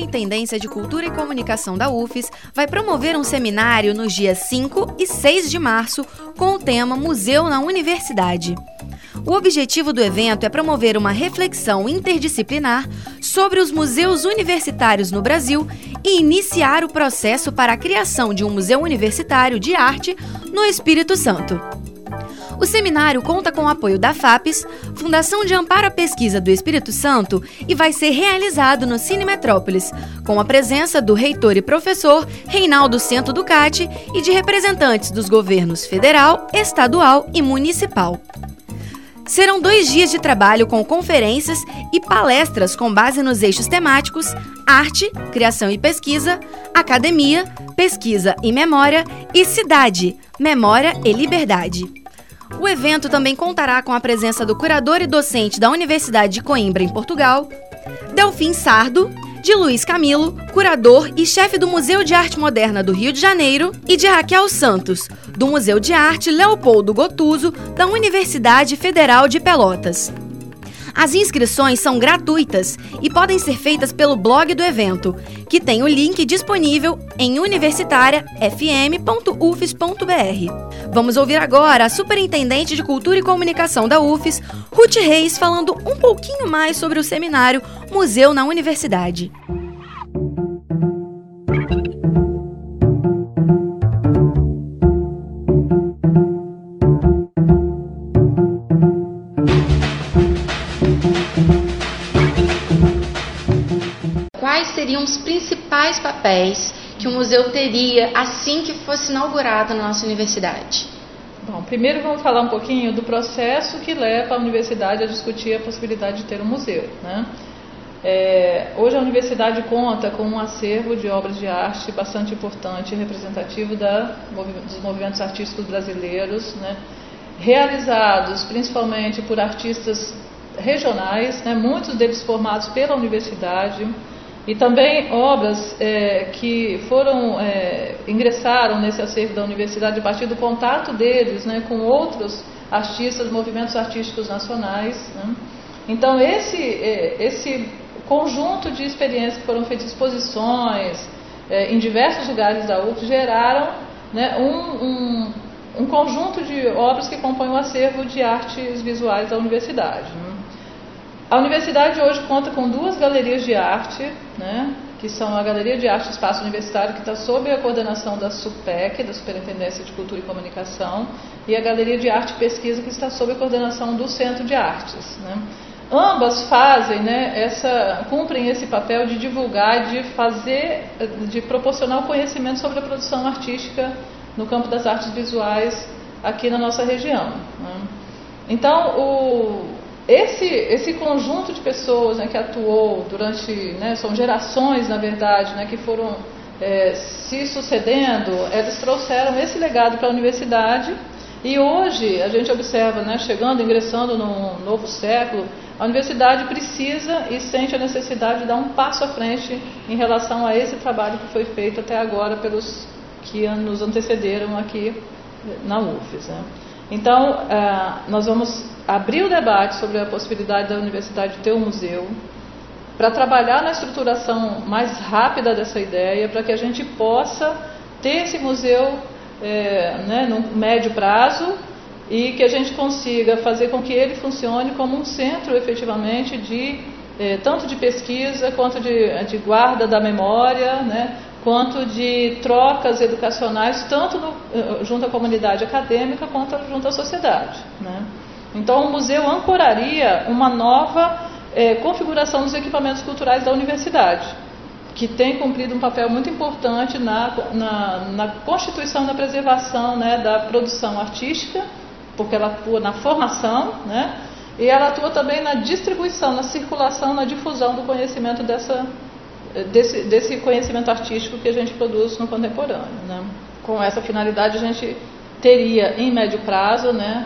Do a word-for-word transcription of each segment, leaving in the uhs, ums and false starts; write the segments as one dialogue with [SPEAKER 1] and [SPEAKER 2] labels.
[SPEAKER 1] Superintendência de Cultura e Comunicação da U F E S vai promover um seminário nos dias cinco e seis de março com o tema Museu na Universidade. O objetivo do evento é promover uma reflexão interdisciplinar sobre os museus universitários no Brasil e iniciar o processo para a criação de um museu universitário de arte no Espírito Santo. O seminário conta com o apoio da FAPES, Fundação de Amparo à Pesquisa do Espírito Santo, e vai ser realizado no Cine Metrópolis, com a presença do reitor e professor Reinaldo Cento Ducati e de representantes dos governos federal, estadual e municipal. Serão dois dias de trabalho com conferências e palestras com base nos eixos temáticos Arte, Criação e Pesquisa, Academia, Pesquisa e Memória e Cidade, Memória e Liberdade. O evento também contará com a presença do curador e docente da Universidade de Coimbra, em Portugal, Delfim Sardo, de Luiz Camilo, curador e chefe do Museu de Arte Moderna do Rio de Janeiro, e de Raquel Santos, do Museu de Arte Leopoldo Gotuso, da Universidade Federal de Pelotas. As inscrições são gratuitas e podem ser feitas pelo blog do evento, que tem o link disponível em universitaria f m ponto u f e s ponto b r. Vamos ouvir agora a Superintendente de Cultura e Comunicação da U F E S, Ruth Reis, falando um pouquinho mais sobre o seminário Museu na Universidade.
[SPEAKER 2] Quais seriam os principais papéis que o museu teria assim que fosse inaugurado na nossa universidade?
[SPEAKER 3] Bom, primeiro vamos falar um pouquinho do processo que leva a universidade a discutir a possibilidade de ter um museu, né? É, hoje a universidade conta com um acervo de obras de arte bastante importante e representativo da, dos movimentos artísticos brasileiros, né? Realizados principalmente por artistas regionais, né? Muitos deles formados pela universidade, e também obras é, que foram, é, ingressaram nesse acervo da universidade a partir do contato deles, né, com outros artistas, movimentos artísticos nacionais, né? Então esse, é, esse conjunto de experiências que foram feitas, exposições é, em diversos lugares da U F E S, geraram, né, um, um, um conjunto de obras que compõem o acervo de artes visuais da universidade, né? A universidade hoje conta com duas galerias de arte, né, que são a Galeria de Arte Espaço Universitário, que está sob a coordenação da SUPEC, da Superintendência de Cultura e Comunicação, e a Galeria de Arte e Pesquisa, que está sob a coordenação do Centro de Artes, né. Ambas fazem, né, essa, cumprem esse papel de divulgar, de fazer, de proporcionar o conhecimento sobre a produção artística no campo das artes visuais aqui na nossa região, né. Então, o Esse, esse conjunto de pessoas, né, que atuou durante, né, são gerações, na verdade, né, que foram é, se sucedendo, eles trouxeram esse legado para a universidade, e hoje a gente observa, né, chegando, ingressando num novo século, a universidade precisa e sente a necessidade de dar um passo à frente em relação a esse trabalho que foi feito até agora pelos que nos antecederam aqui na U F E S, né? Então, uh, nós vamos abrir o debate sobre a possibilidade da universidade ter um museu, para trabalhar na estruturação mais rápida dessa ideia, para que a gente possa ter esse museu é, né, no médio prazo, e que a gente consiga fazer com que ele funcione como um centro, efetivamente, de é, tanto de pesquisa, quanto de, de guarda da memória, né, quanto de trocas educacionais, tanto no, junto à comunidade acadêmica, quanto junto à sociedade, né? Então, o museu ancoraria uma nova é, configuração dos equipamentos culturais da universidade, que tem cumprido um papel muito importante na, na, na constituição, na preservação, né, da produção artística, porque ela atua na formação, né, e ela atua também na distribuição, na circulação, na difusão do conhecimento dessa Desse, desse conhecimento artístico que a gente produz no contemporâneo, né? Com essa finalidade, a gente teria, em médio prazo, né,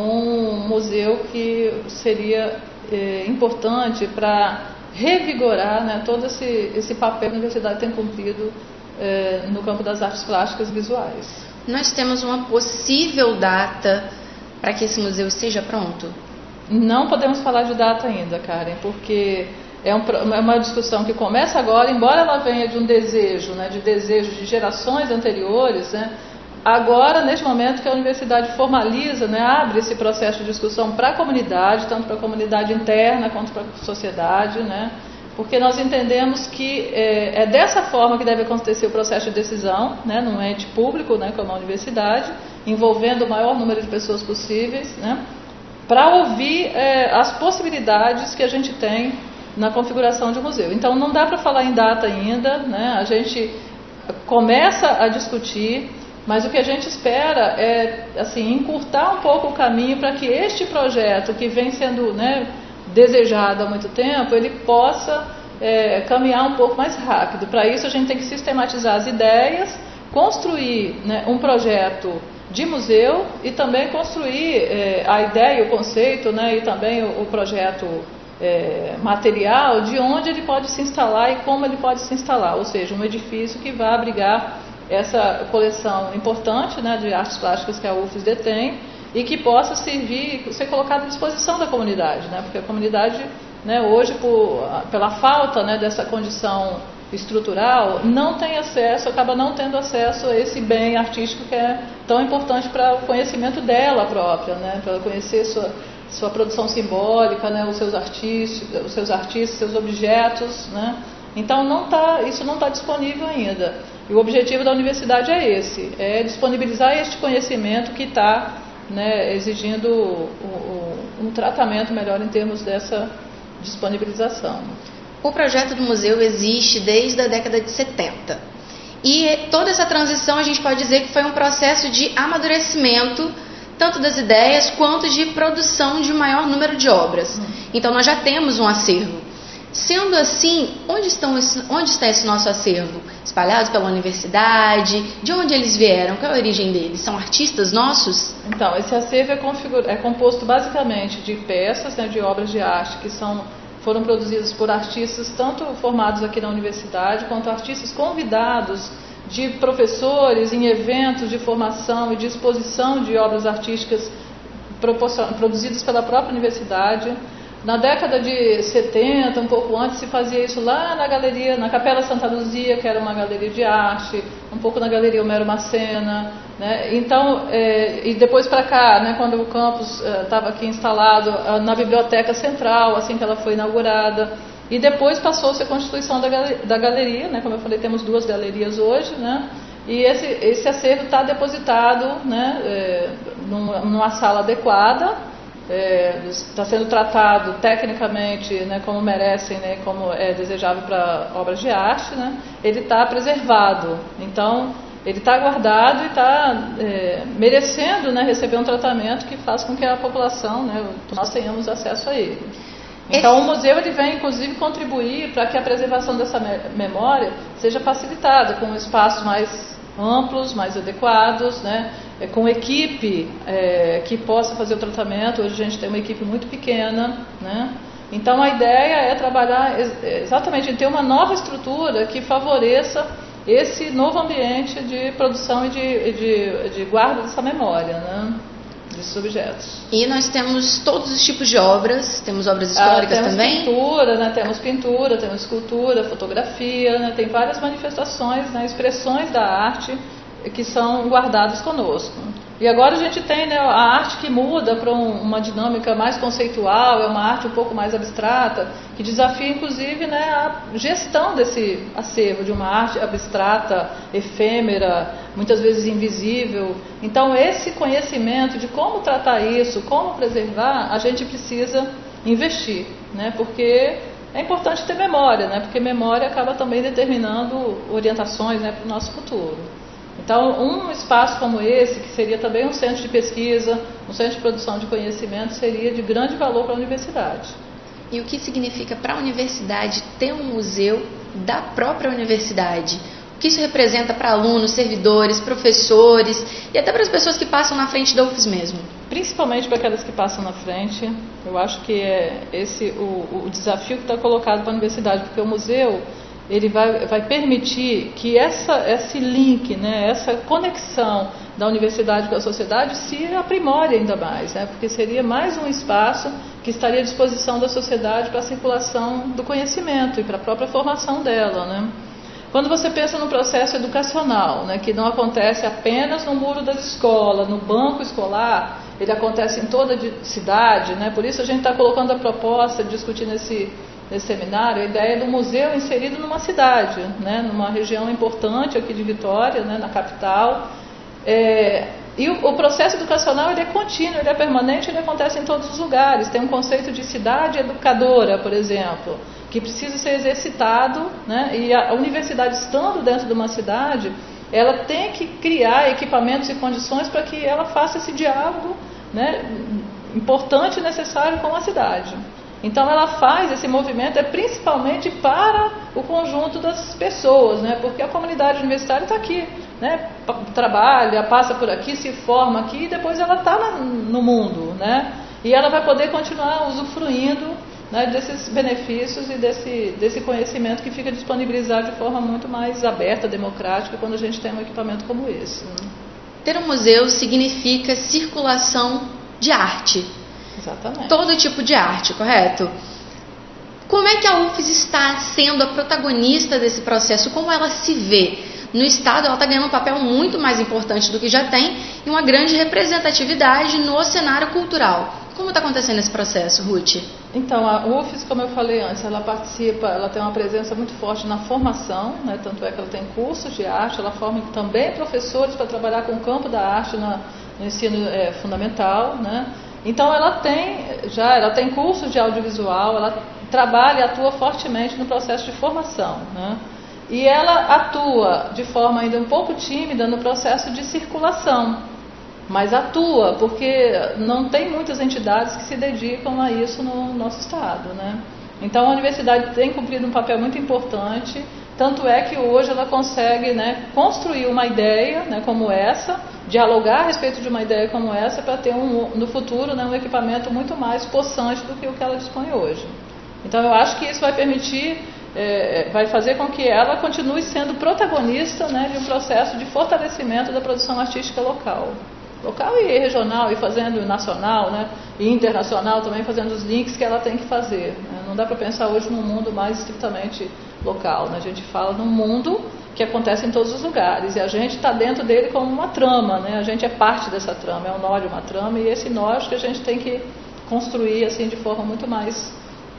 [SPEAKER 3] um museu que seria é, importante para revigorar, né, todo esse, esse papel que a universidade tem cumprido é, no campo das artes plásticas e visuais.
[SPEAKER 2] Nós temos uma possível data para que esse museu esteja pronto?
[SPEAKER 3] Não podemos falar de data ainda, Karen, porque é, um, é uma discussão que começa agora, embora ela venha de um desejo, né, de desejo de gerações anteriores, né, agora, neste momento que a universidade formaliza, né, abre esse processo de discussão para a comunidade, tanto para a comunidade interna quanto para a sociedade, né, porque nós entendemos que é, é dessa forma que deve acontecer o processo de decisão, né, num ente público, né, como a universidade, envolvendo o maior número de pessoas possíveis, né, para ouvir é, as possibilidades que a gente tem na configuração de um museu. Então, não dá para falar em data ainda, né, a gente começa a discutir, mas o que a gente espera é assim, encurtar um pouco o caminho para que este projeto, que vem sendo, né, desejado há muito tempo, ele possa é, caminhar um pouco mais rápido. Para isso, a gente tem que sistematizar as ideias, construir, né, um projeto de museu e também construir é, a ideia, o conceito, né, e também o, o projeto é, material de onde ele pode se instalar e como ele pode se instalar, ou seja, um edifício que vai abrigar essa coleção importante, né, de artes plásticas que a U F E S detém e que possa servir, ser colocado à disposição da comunidade, né, porque a comunidade, né, hoje, por, pela falta, né, dessa condição estrutural, não tem acesso, acaba não tendo acesso a esse bem artístico que é tão importante para o conhecimento dela própria, né, para conhecer sua, sua produção simbólica, né, os seus artistas, os seus artistas, seus objetos, né. Então não tá, isso não está disponível ainda. E o objetivo da universidade é esse, é disponibilizar este conhecimento que está, né, exigindo o, o, um tratamento melhor em termos dessa disponibilização.
[SPEAKER 2] O projeto do museu existe desde a década de setenta. E toda essa transição a gente pode dizer que foi um processo de amadurecimento, tanto das ideias quanto de produção de um maior número de obras. Hum. Então nós já temos um acervo. Sendo assim, onde, estão, onde está esse nosso acervo? Espalhados pela universidade? De onde eles vieram? Qual é a origem deles? São artistas nossos?
[SPEAKER 3] Então, esse acervo é, configura, é composto basicamente de peças, né, de obras de arte que são, foram produzidas por artistas tanto formados aqui na universidade, quanto artistas convidados de professores em eventos de formação e de exposição de obras artísticas produzidas pela própria universidade. Na década de setenta, um pouco antes, se fazia isso lá na galeria, na Capela Santa Luzia, que era uma galeria de arte, um pouco na Galeria Homero Macena, né? Então, é, e depois para cá, né, quando o campus estava é, aqui instalado na Biblioteca Central, assim que ela foi inaugurada, e depois passou-se a constituição da, da galeria, né, como eu falei, temos duas galerias hoje, né, e esse, esse acervo está depositado, né, é, numa, numa sala adequada. Está é, sendo tratado tecnicamente, né, como merecem, né, como é desejável para obras de arte, né, ele está preservado. Então, ele está guardado e está é, merecendo, né, receber um tratamento que faz com que a população, né, nós tenhamos acesso a ele. Então, Esse... o museu ele vem, inclusive, contribuir para que a preservação dessa memória seja facilitada, com espaços mais amplos, mais adequados, né, com equipe é, que possa fazer o tratamento. Hoje a gente tem uma equipe muito pequena, né? Então a ideia é trabalhar exatamente em ter uma nova estrutura que favoreça esse novo ambiente de produção e de, de, de guarda dessa memória, né, desses objetos.
[SPEAKER 2] E nós temos todos os tipos de obras, temos obras históricas
[SPEAKER 3] ah, temos
[SPEAKER 2] também?
[SPEAKER 3] Pintura, né, temos pintura, temos escultura, fotografia, né, tem várias manifestações, né, expressões da arte que são guardadas conosco. E agora a gente tem, né, a arte que muda para um, uma dinâmica mais conceitual, é uma arte um pouco mais abstrata, que desafia inclusive, né, a gestão desse acervo de uma arte abstrata, efêmera, muitas vezes invisível. Então esse conhecimento de como tratar isso, como preservar, a gente precisa investir, né, porque é importante ter memória, né, porque memória acaba também determinando orientações, né, para o nosso futuro. Então, um espaço como esse, que seria também um centro de pesquisa, um centro de produção de conhecimento, seria de grande valor para a universidade.
[SPEAKER 2] E o que significa para a universidade ter um museu da própria universidade? O que isso representa para alunos, servidores, professores e até para as pessoas que passam na frente da U F E S mesmo?
[SPEAKER 3] Principalmente para aquelas que passam na frente. Eu acho que é esse o, o desafio que está colocado para a universidade, porque o museu ele vai, vai permitir que essa, esse link, né, essa conexão da universidade com a sociedade se aprimore ainda mais, né? Porque seria mais um espaço que estaria à disposição da sociedade para a circulação do conhecimento e para a própria formação dela, né? Quando você pensa no processo educacional, né, que não acontece apenas no muro das escolas, no banco escolar, ele acontece em toda a cidade, né? Por isso a gente está colocando a proposta de discutir nesse, nesse seminário a ideia do museu inserido numa cidade, né, numa região importante aqui de Vitória, né, na capital. É, e o, o processo educacional ele é contínuo, ele é permanente, ele acontece em todos os lugares. Tem um conceito de cidade educadora, por exemplo, que precisa ser exercitado, né? E a universidade, estando dentro de uma cidade, ela tem que criar equipamentos e condições para que ela faça esse diálogo, né, importante e necessário com a cidade. Então ela faz esse movimento é principalmente para o conjunto das pessoas, né? Porque a comunidade universitária está aqui, né? Trabalha, passa por aqui, se forma aqui e depois ela está no mundo, né? E ela vai poder continuar usufruindo, né, desses benefícios e desse, desse conhecimento que fica disponibilizado de forma muito mais aberta, democrática, quando a gente tem um equipamento como esse.
[SPEAKER 2] Ter um museu significa circulação de arte.
[SPEAKER 3] Exatamente.
[SPEAKER 2] Todo tipo de arte, correto? Como é que a U F S está sendo a protagonista desse processo? Como ela se vê? No Estado, ela está ganhando um papel muito mais importante do que já tem e uma grande representatividade no cenário cultural. Como está acontecendo esse processo, Ruth?
[SPEAKER 3] Então, a U F S, como eu falei antes, ela participa, ela tem uma presença muito forte na formação, né? Tanto é que ela tem cursos de arte, ela forma também professores para trabalhar com o campo da arte na, no ensino é, fundamental, né? Então, ela tem, já, ela tem cursos de audiovisual, ela trabalha e atua fortemente no processo de formação, né? E ela atua de forma ainda um pouco tímida no processo de circulação, mas atua, porque não tem muitas entidades que se dedicam a isso no nosso estado, né? Então a universidade tem cumprido um papel muito importante, tanto é que hoje ela consegue, né, construir uma ideia, né, como essa, dialogar a respeito de uma ideia como essa para ter um, no futuro, né, um equipamento muito mais possante do que o que ela dispõe hoje. Então eu acho que isso vai permitir, é, vai fazer com que ela continue sendo protagonista, né, de um processo de fortalecimento da produção artística local. Local e regional, e fazendo nacional, né, e internacional também, fazendo os links que ela tem que fazer, né? Não dá para pensar hoje num mundo mais estritamente local, né? A gente fala num mundo que acontece em todos os lugares, e a gente está dentro dele como uma trama, né? A gente é parte dessa trama, é um nó de uma trama, e esse nó acho que a gente tem que construir assim, de forma muito mais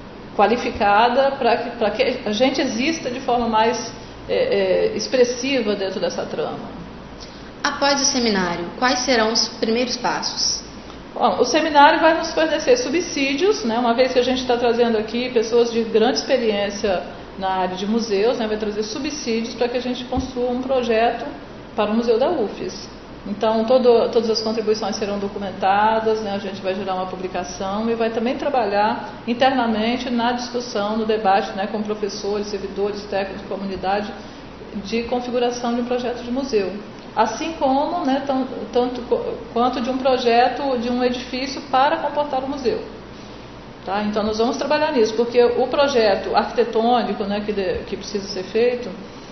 [SPEAKER 3] qualificada, para que, para que a gente exista de forma mais é, é, expressiva dentro dessa trama.
[SPEAKER 2] Após o seminário, quais serão os primeiros passos?
[SPEAKER 3] Bom, o seminário vai nos fornecer subsídios, né, uma vez que a gente está trazendo aqui pessoas de grande experiência na área de museus, né, vai trazer subsídios para que a gente construa um projeto para o Museu da U F S. Então, todo, todas as contribuições serão documentadas, né, a gente vai gerar uma publicação e vai também trabalhar internamente na discussão, no debate, né, com professores, servidores, técnicos, comunidade, de configuração de um projeto de museu. Assim como, né, tanto, tanto quanto de um projeto de um edifício para comportar o museu. Tá? Então nós vamos trabalhar nisso, porque o projeto arquitetônico, né, que, de, que precisa ser feito,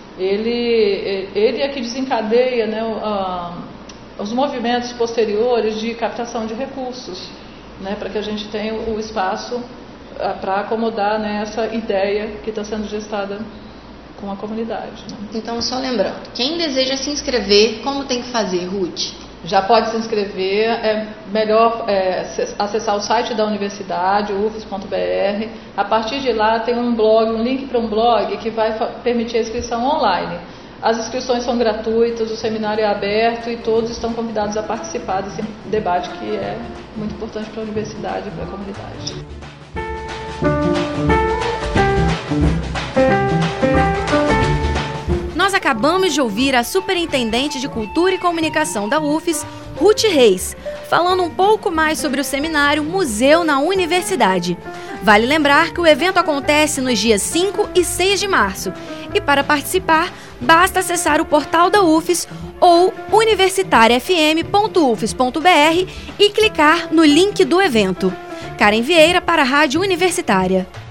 [SPEAKER 3] ele, ele é que desencadeia, né, a, os movimentos posteriores de captação de recursos, né, para que a gente tenha o espaço para acomodar, né, essa ideia que está sendo gestada com a comunidade. Né?
[SPEAKER 2] Então, só lembrando, quem deseja se inscrever, como tem que fazer, Ruth?
[SPEAKER 3] Já pode se inscrever, é melhor é, acessar o site da universidade, u f s ponto b r. A partir de lá tem um blog, um link para um blog que vai permitir a inscrição online. As inscrições são gratuitas, o seminário é aberto e todos estão convidados a participar desse debate que é muito importante para a universidade e para a comunidade.
[SPEAKER 1] Nós acabamos de ouvir a Superintendente de Cultura e Comunicação da U F S, Ruth Reis, falando um pouco mais sobre o seminário Museu na Universidade. Vale lembrar que o evento acontece nos dias cinco e seis de março e para participar basta acessar o portal da U F S ou universitária f m ponto u f s ponto b r e clicar no link do evento. Karen Vieira para a Rádio Universitária.